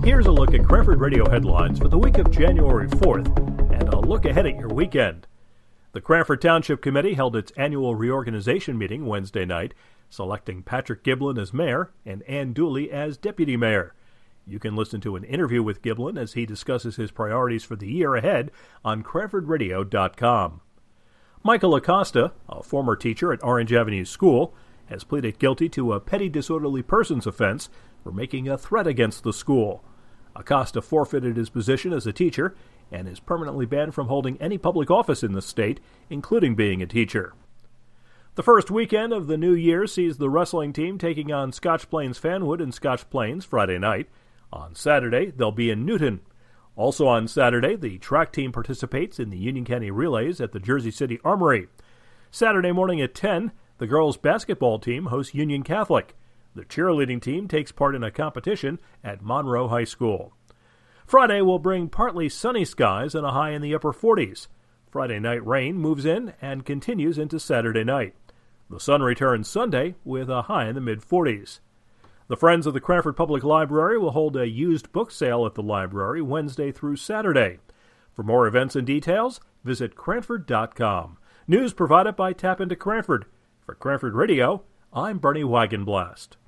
Here's a look at Cranford Radio headlines for the week of January 4th, and a look ahead at your weekend. The Cranford Township Committee held its annual reorganization meeting Wednesday night, selecting Patrick Giblin as mayor and Ann Dooley as deputy mayor. You can listen to an interview with Giblin as he discusses his priorities for the year ahead on CranfordRadio.com. Michael Acosta, a former teacher at Orange Avenue School, has pleaded guilty to a petty disorderly persons offense for making a threat against the school. Acosta forfeited his position as a teacher and is permanently banned from holding any public office in the state, including being a teacher. The first weekend of the new year sees the wrestling team taking on Scotch Plains Fanwood in Scotch Plains Friday night. On Saturday, they'll be in Newton. Also on Saturday, the track team participates in the Union County Relays at the Jersey City Armory. Saturday morning at 10, the girls' basketball team hosts Union Catholic. The cheerleading team takes part in a competition at Monroe High School. Friday will bring partly sunny skies and a high in the upper 40s. Friday night rain moves in and continues into Saturday night. The sun returns Sunday with a high in the mid-40s. The Friends of the Cranford Public Library will hold a used book sale at the library Wednesday through Saturday. For more events and details, visit Cranford.com. News provided by Tap Into Cranford. For Cranford Radio, I'm Bernie Wagenblast.